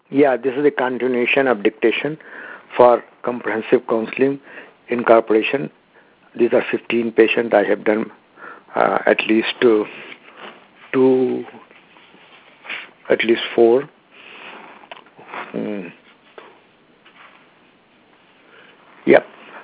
Yeah, this is a continuation of dictation for comprehensive counseling incorporation. These are 15 patients. I have done at least two, at least four. Mm. Yep.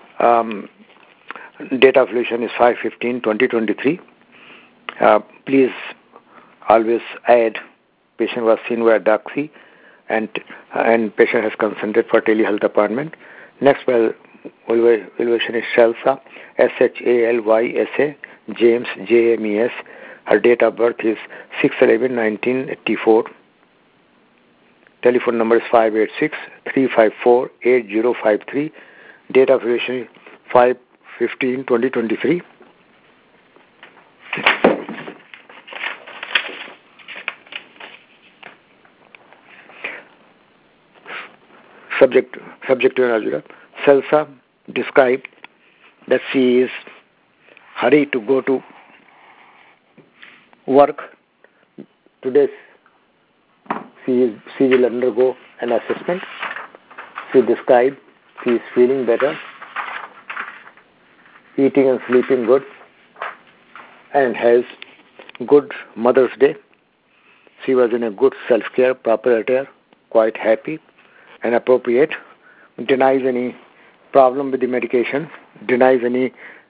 Date of relation is 5/15/2023. Please always add patient was seen via doxy and patient has consented for telehealth appointment. Next evaluation is SHALSA, SHALYSA, James, JAMES. Her date of birth is 6/11/1984. Telephone number is 586-354-8053. Date of relation is 5/15/2023. Subject to Rajura. Salsa described that she is hurried to go to work. Today she will undergo an assessment. She described she is feeling better, eating and sleeping good, and has good Mother's Day. She was in a good self-care, proper attire, quite happy and appropriate, denies any problem with the medication, denies any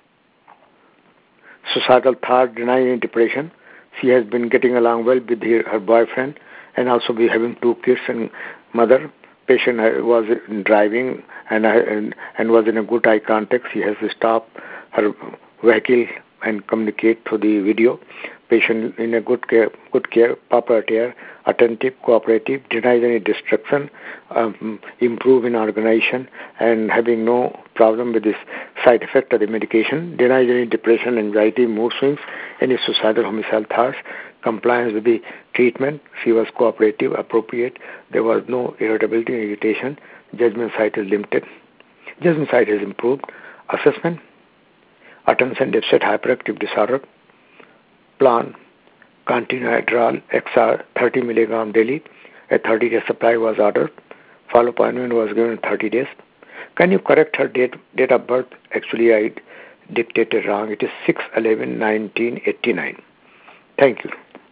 suicidal thought, denies any depression. She has been getting along well with her boyfriend and also be having two kids and mother. Patient was driving and was in a good eye contact. She has to stop her vehicle and communicate through the video. Patient in a good care, proper attire, attentive, cooperative, denies any distraction, improve in organization, and having no problem with this side effect of the medication, denies any depression, anxiety, mood swings, any suicidal, homicidal thoughts, compliance with the treatment. She was cooperative, appropriate. There was no irritability, irritation. Judgment sight is limited. Judgment sight has improved. Assessment, attention deficit hyperactive disorder. Plan, continue Adderall XR 30 milligram daily. A 30-day supply was ordered. Follow appointment was given in 30 days. Can you correct her date of birth? Actually, I dictated wrong. It is 6/11/1989. Thank you.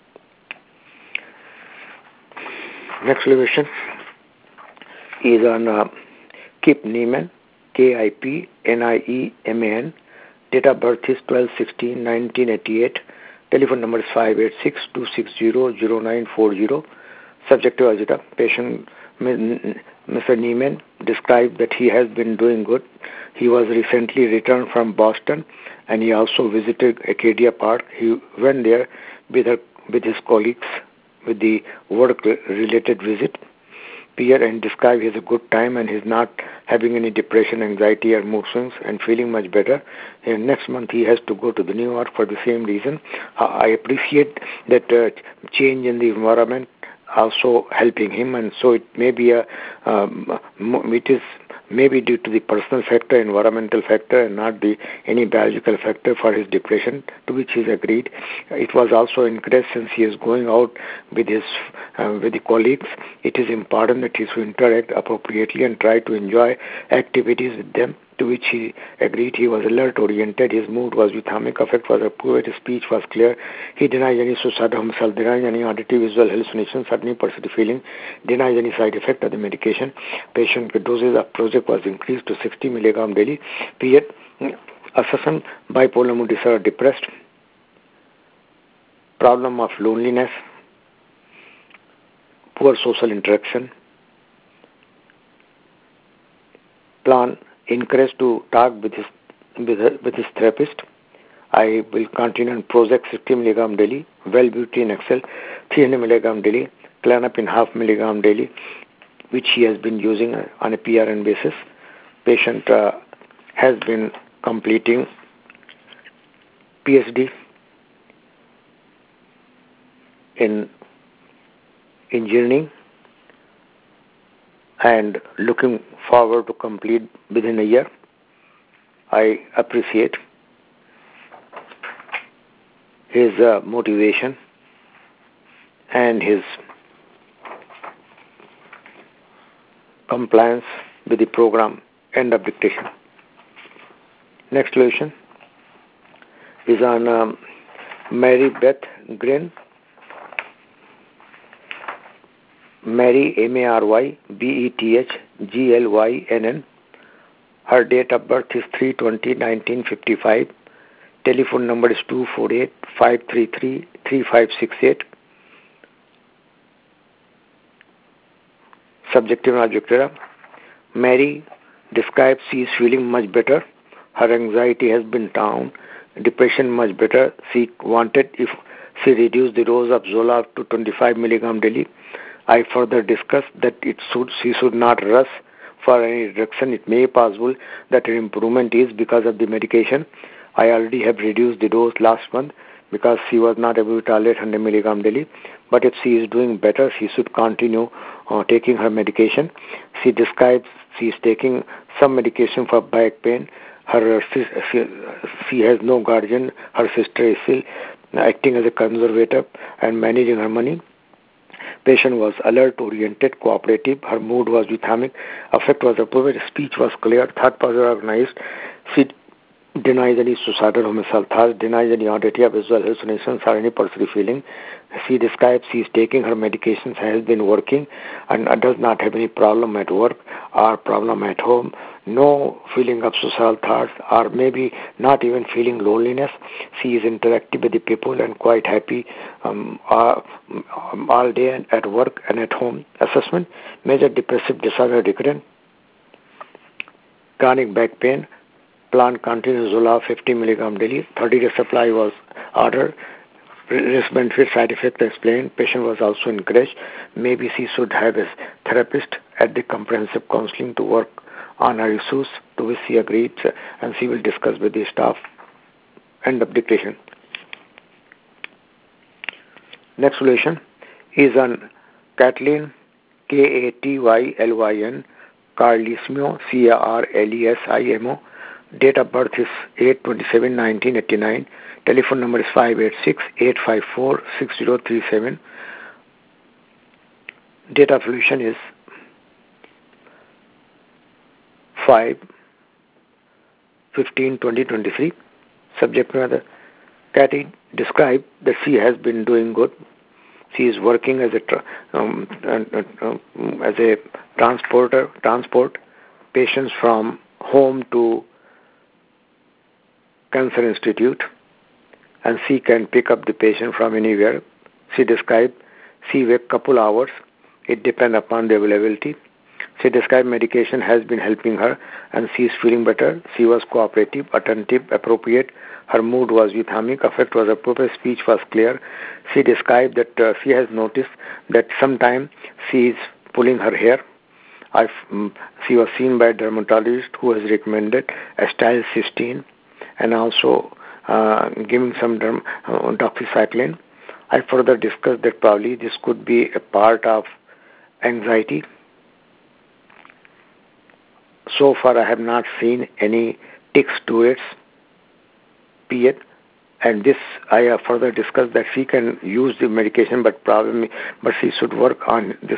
Next elevation is on Kip Nieman, KIPNIEMAN. Date of birth is 12/16/1988. Telephone number is 586-260-0940. Subject to agita. Patient Mr. Nieman described that he has been doing good. He was recently returned from Boston and he also visited Acadia Park. He went there with his colleagues with the work-related visit. Peer and described he has a good time and he's not having any depression, anxiety or mood swings and feeling much better. And next month he has to go to the New York for the same reason. I appreciate that change in the environment also helping him, and so it may be it is maybe due to the personal factor, environmental factor, and not any biological factor for his depression, to which he agreed. It was also encouraged since he is going out with the colleagues. It is important that he should interact appropriately and try to enjoy activities with them, to which he agreed. He was alert-oriented. His mood was euthamic. Affect was approved. His speech was clear. He denies any suicidal himself, denies any auditory visual hallucinations, certainly perceived feeling, denies any side effect of the medication. Patient doses of Prozac was increased to 60 milligram daily. Period. Assessment, bipolar mood disorder, depressed. Problem of loneliness, poor social interaction. Plan, encouraged to talk with his therapist. I will continue on Prozac 60 milligram daily, Wellbutrin XL 300 milligram daily, Clonopin half milligram daily, which he has been using on a PRN basis. Patient has been completing PhD in engineering and looking forward to complete within a year. I appreciate his motivation and his compliance with the program. End of dictation. Next solution is on Mary Beth Green. Mary, MaryBethGlynn. Her date of birth is 3/20/1955. Telephone number is 248-533-3568. Subjective and objective. Mary describes she is feeling much better. Her anxiety has been down. Depression much better. She wanted if she reduced the dose of Zoloft to 25 milligram daily. I further discussed that she should not rush for any reduction. It may be possible that her improvement is because of the medication. I already have reduced the dose last month because she was not able to tolerate 100 milligram daily. But if she is doing better, she should continue taking her medication. She describes she is taking some medication for back pain. She has no guardian. Her sister is still acting as a conservator and managing her money. Patient was alert, oriented, cooperative. Her mood was euphemic. Affect was appropriate. Speech was clear. Thought was organized. She denies any suicidal homicidal thoughts, denies any auditory or visual hallucinations or any perceived feeling. She describes she is taking her medications, has been working, and does not have any problem at work or problem at home. No feeling of suicidal thoughts or maybe not even feeling loneliness. She is interactive with the people and quite happy all day and at work and at home. Assessment: major depressive disorder recurrent, chronic back pain. Plant continues Zoloft 50 milligram daily. 30-day supply was ordered. Risk benefit side effect explained. Patient was also encouraged. Maybe she should have a therapist at the comprehensive counseling to work on her issues, to which she agreed, and she will discuss with the staff. End of dictation. Next solution is on Kathleen, Katylyn, Carlesimo, Carlesimo. Date of birth is 8/27/1989. Telephone number is 586-854-6037. Date of solution is 5/15/2023. Subject matter: Kathy described that she has been doing good. She is working as a transport patients from home to Cancer Institute, and she can pick up the patient from anywhere. She described she wait couple hours. It depends upon the availability. She described medication has been helping her, and she is feeling better. She was cooperative, attentive, appropriate. Her mood was euphemic. Affect was appropriate. Speech was clear. She described that she has noticed that sometimes she is pulling her hair. She was seen by a dermatologist who has recommended acetylcysteine and also giving some doxycycline. I further discussed that probably this could be a part of anxiety. So far, I have not seen any tics to its period, and this I have further discussed that she can use the medication, but she should work on this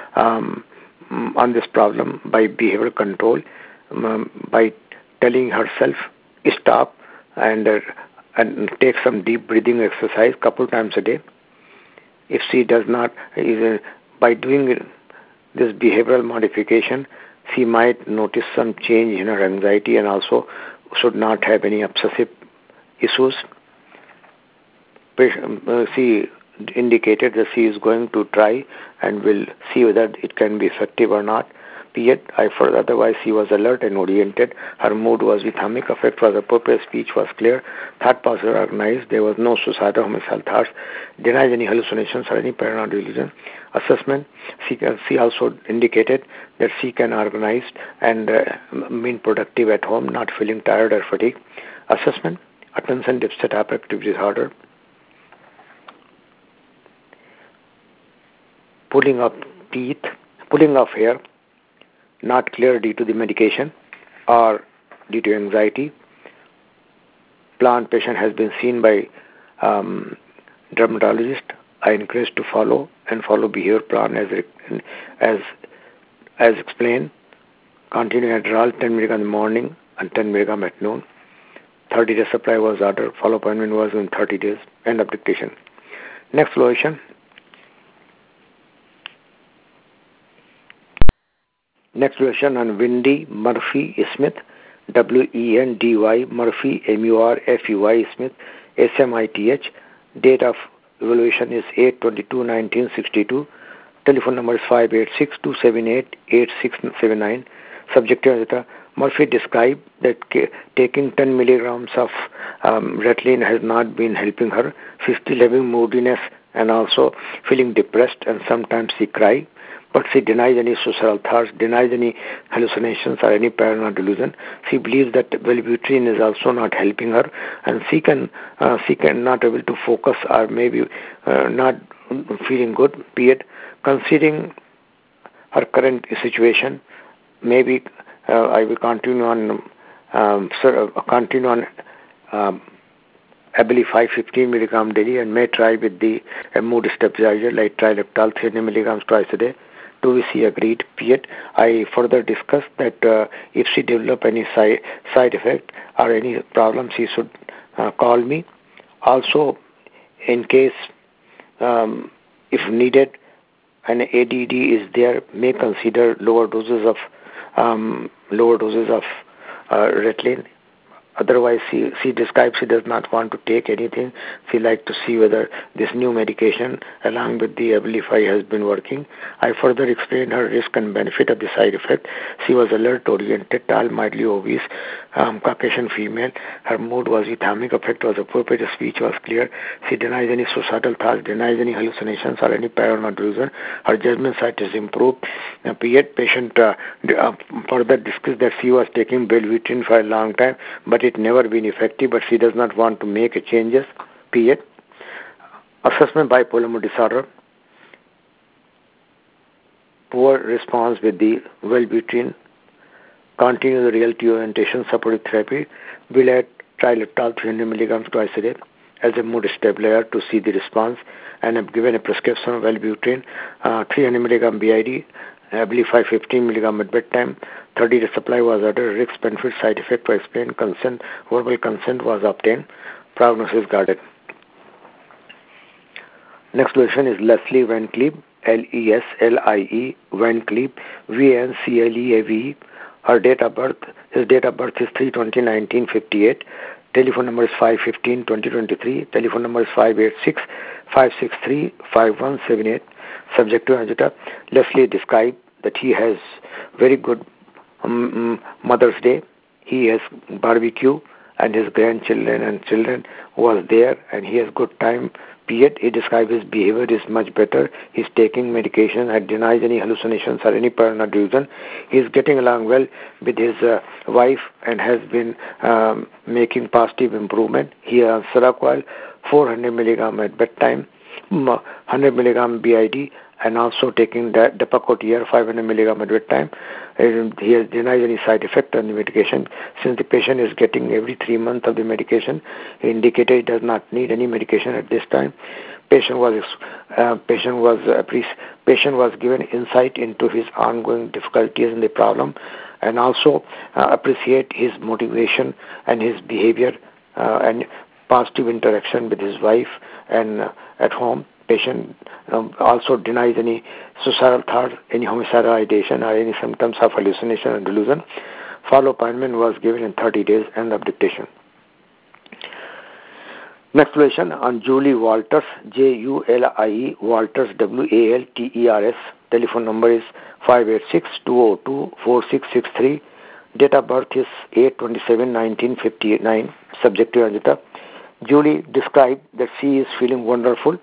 problem by behavioral control, by telling herself stop and take some deep breathing exercise couple times a day. If she does not, by doing this behavioral modification, she might notice some change in her anxiety and also should not have any obsessive issues. She indicated that she is going to try and will see whether it can be effective or not. Otherwise, she was alert and oriented. Her mood was euphemic. Affect was appropriate. Speech was clear. Thought was organized. There was no suicidal homicidal thoughts. Denies any hallucinations or any paranoid delusion. Assessment: she also indicated that she can organize and being productive at home, not feeling tired or fatigued. Assessment: attention deficit hyperactivity disorder. Pulling of teeth, pulling of hair, not clear due to the medication or due to anxiety. Plant patient has been seen by dermatologist. I encourage to follow behavior plan as As explained, continuing Adderall 10 mg in the morning and 10 mg at noon. 30-day supply was ordered. Follow appointment was in 30 days. End of dictation. Next solution. Next solution on Wendy Murphy Smith, Wendy Murphy, Murfui Smith, SMITH. Date of evaluation is 8/22/1962. Telephone number is 586-278-8679. Subjective data. Murphy described that taking 10 milligrams of Ritalin has not been helping her. She's still having moodiness and also feeling depressed, and sometimes she cries. But she denies any suicidal thoughts, denies any hallucinations or any paranoid delusion. She believes that Wellbutrin is also not helping her, and she can not able to focus or maybe not feeling good. Period. Considering her current situation, maybe I will continue on Abilify 15 milligram daily, and may try with the mood stabilizer like Trileptal 300 milligrams twice a day. To which she agreed. Period. I further discussed that if she develop any side effect or any problem, she should call me. Also, in case if needed, an ADD is there, may consider lower doses of Ritalin. Otherwise, she describes she does not want to take anything. She likes to see whether this new medication along with the Abilify has been working. I further explained her risk and benefit of the side effect. She was alert-oriented, tall, mildly obese, Caucasian female. Her mood was euthamic, affect was appropriate, her speech was clear. She denies any suicidal thoughts, denies any hallucinations or any paranoid delusion. Her judgment sight is improved. Patient further discussed that she was taking Wellbutrin for a long time, but it never been effective, but she does not want to make changes. Period. Assessment bipolar mood disorder. Poor response with the Wellbutrin. Continue the reality orientation supportive therapy. Will add Trileptal 300 milligrams twice a day as a mood stabilizer to see the response, and have given a prescription of Wellbutrin 300 milligram BID. Abilify 15 milligram at bedtime. 30-day supply was ordered. Risk, benefit, side effect were explained. Consent, verbal consent was obtained. Prognosis guarded. Next solution is Leslie Van Cleave, Leslie Van Cleave, VNCLEAVE. His date of birth is 3/20/1958. Telephone number is 515-2023. Telephone number is 586-563-5178. Subject to agita. Leslie described that he has very good Mother's Day. He has barbecue, and his grandchildren and children was there, and he has good time. Period. He described his behavior is much better. He's taking medication and denies any hallucinations or any paranoid delusion. He's getting along well with his wife and has been making positive improvement. He has Seroquel 400 milligram at bedtime, 100 milligram BID, and also taking Depakote 500 milligram at bedtime. He has denied any side effect on the medication. Since the patient is getting every 3 months of the medication, he indicated he does not need any medication at this time. Patient was given insight into his ongoing difficulties in the problem, and also appreciate his motivation and his behavior and positive interaction with his wife and at home. Patient also denies any suicidal thoughts, any homicidal ideation, or any symptoms of hallucination and delusion. Follow appointment was given in 30 days. End of dictation. Next solution on Julie Walters, Julie Walters, Walters. Telephone number is 586-202-4663. Date of birth is 8/27/1959. Subject to agita. Julie described that she is feeling wonderful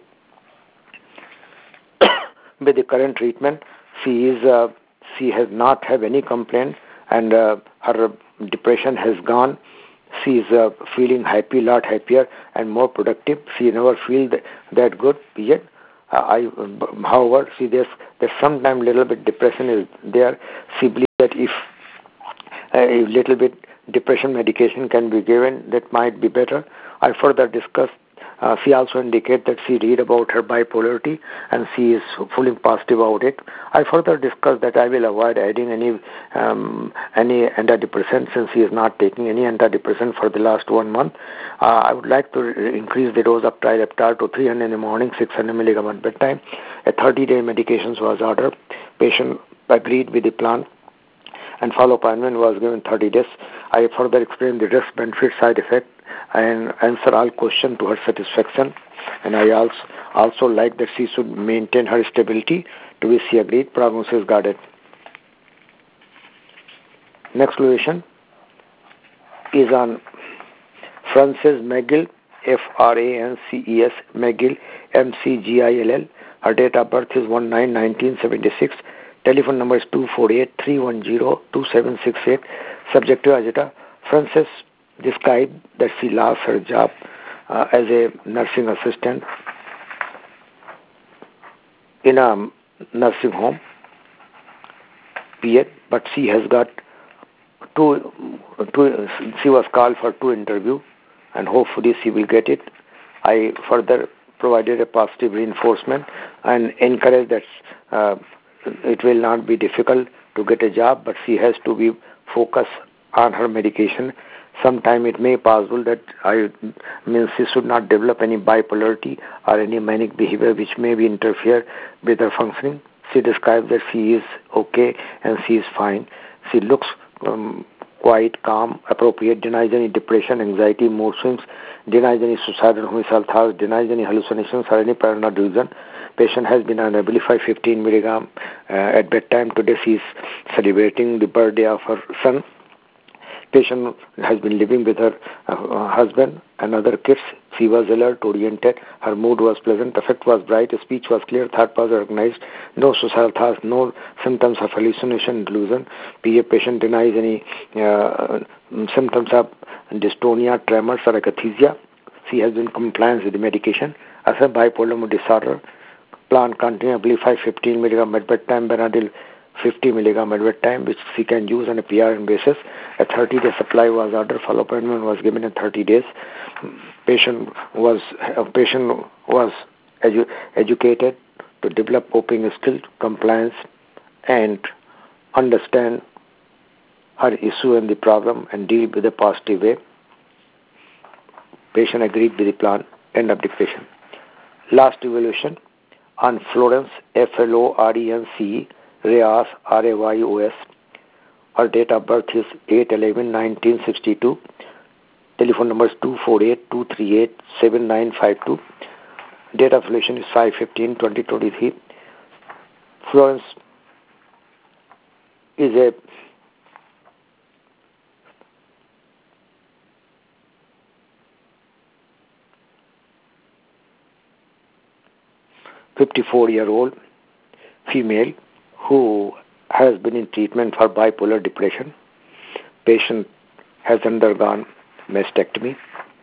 with the current treatment. She has not have any complaint, and her depression has gone. She is feeling happy, lot happier and more productive. She never feel that good yet. However, there's sometimes little bit depression is there. She believes that if a little bit depression medication can be given, that might be better. I further discussed She also indicated that she read about her bipolarity and she is feeling positive about it. I further discussed that I will avoid adding any antidepressant since she is not taking any antidepressant for the last 1 month. I would like to increase the dose of trileptal to 300 in the morning, 600 milligram at bedtime. A 30-day medications was ordered. Patient agreed with the plan and follow appointment was given 30 days. I further explained the risk, benefit, side effect and answer all questions to her satisfaction. And I also like that she should maintain her stability, to which she agreed. Prognosis guarded. Next location is on Frances McGill, Frances McGill, McGill. Her date of birth is 1/9/1976. Telephone number is 248-310-2768. Subject to agita. Frances described that she lost her job as a nursing assistant in a nursing home, but she has got she was called for 2 interviews and hopefully she will get it. I further provided a positive reinforcement and encouraged that it will not be difficult to get a job, but she has to be focused on her medication. Sometime it may be possible that she should not develop any bipolarity or any manic behavior which may be interfere with her functioning. She describes that she is okay and she is fine. She looks quiet, calm, appropriate, denies any depression, anxiety, mood swings, denies any suicidal homicidal thoughts, denies any hallucinations or any paranoid delusion. Patient has been on Abilify 15 milligram at bedtime. Today she is celebrating the birthday of her son. Patient has been living with her husband and other kids. She was alert, oriented. Her mood was pleasant. Affect was bright. Speech was clear. Thought was organized. No suicidal thoughts. No symptoms of hallucination, delusion. PA patient denies any symptoms of dystonia, tremors, or akathisia. She has been compliant with the medication. As a bipolar mood disorder, plan continually 15 milligram at bedtime, Benadryl 50 milligram at bedtime, which she can use on a PRN basis. A 30-day supply was ordered. Follow appointment was given in 30 days. Patient was educated to develop coping skills, compliance, and understand her issue and the problem and deal with a positive way. Patient agreed with the plan. End of dictation. Last evaluation on Florence, Florence, Reyes, Rayos. Her date of birth is 8/11/1962. Telephone number is 248-238-7952. Date of relation is 5/15/2023. Florence is a "54-year-old female who has been in treatment for bipolar depression. Patient has undergone mastectomy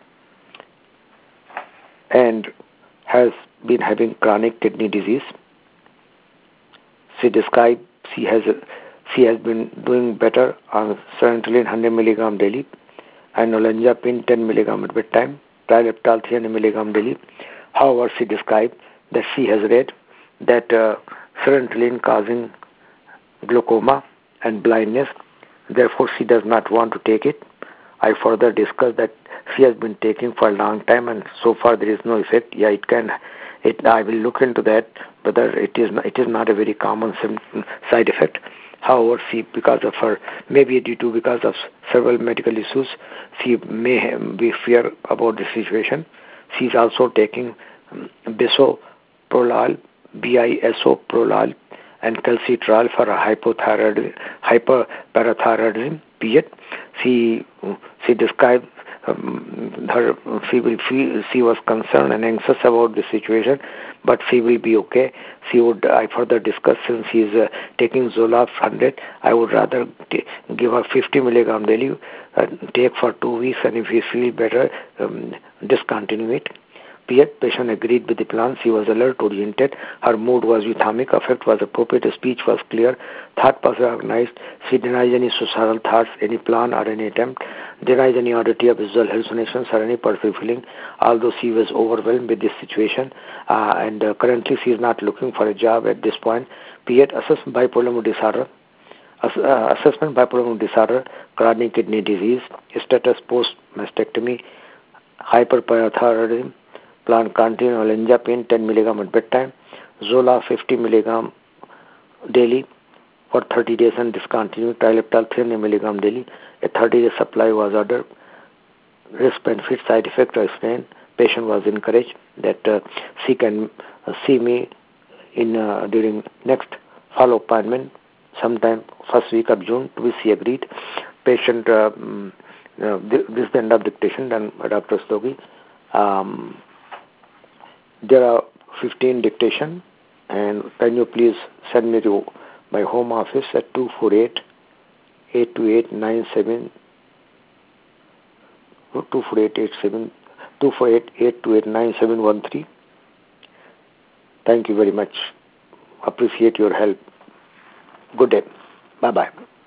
and has been having chronic kidney disease. She described she has been doing better on sertraline 100 milligram daily and olanzapine 10 milligram at bedtime, trileptal 300 milligram daily. However, she described that she has read that sertraline causing glaucoma and blindness. Therefore, she does not want to take it. I further discussed that she has been taking for a long time and so far there is no effect. Yeah, I will look into that, whether it is not a very common side effect. However, she, because of several medical issues, she may be fear about the situation. She is also taking bisoprolol, bisoprolol, and calcitrol for a hyperparathyroidism. She described she was concerned and anxious about the situation, but she will be okay. I further discuss, since she is taking Zoloft 100, I would rather give her 50 milligram daily, take for 2 weeks, and if you feel better, discontinue it. Patient agreed with the plan. She was alert, oriented. Her mood was euthamic. Affect was appropriate. Speech was clear. Thought was recognized. She denies any suicidal thoughts, any plan or any attempt. Denies any auditory or visual hallucinations or any peripheral feeling. Although she was overwhelmed with this situation, and currently she is not looking for a job at this point. P8 assessed bipolar mood disorder. Assessment bipolar mood disorder, chronic kidney disease, status post mastectomy, hyperparathyroidism, plan continue olanzapine 10 mg at bedtime, Zola 50 mg daily for 30 days and discontinued, Trileptal 300 mg daily. A 30-day supply was ordered. Risk benefit side effect are explained. Patient was encouraged that she can see me in during next follow appointment sometime first week of June. To which she agreed. Patient, this is the end of dictation done by Dr. Stogi. There are 15 dictation, and can you please send me to my home office at 248-828-97 248-828-9713. Thank you very much. Appreciate your help. Good day. Bye-bye.